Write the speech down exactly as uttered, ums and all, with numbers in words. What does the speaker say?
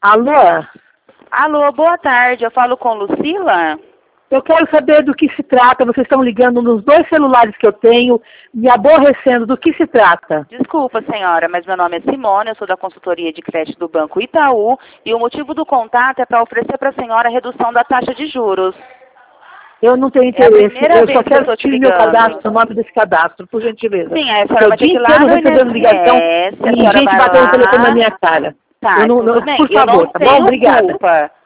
Alô? Alô, boa tarde. Eu falo com Lucila? Eu quero saber do que se trata. Vocês estão ligando nos dois celulares que eu tenho, me aborrecendo. Do que se trata? Desculpa, senhora, mas meu nome é Simone, eu sou da consultoria de crédito do Banco Itaú e o motivo do contato é para oferecer para a senhora a redução da taxa de juros. Eu não tenho É a interesse. primeira Eu vez só que eu quero tô te tirar meu ligando. cadastro, o nome desse cadastro, por gentileza. Sim, aí a senhora Porque o vai ter dia que ir lá inteiro no recebendo ligação I N S S, a e senhora gente vai batendo o telefone na lá. minha cara. Tá, Eu não, tudo não- bem. por Eu favor, não tá bom? tenho Obrigada. culpa.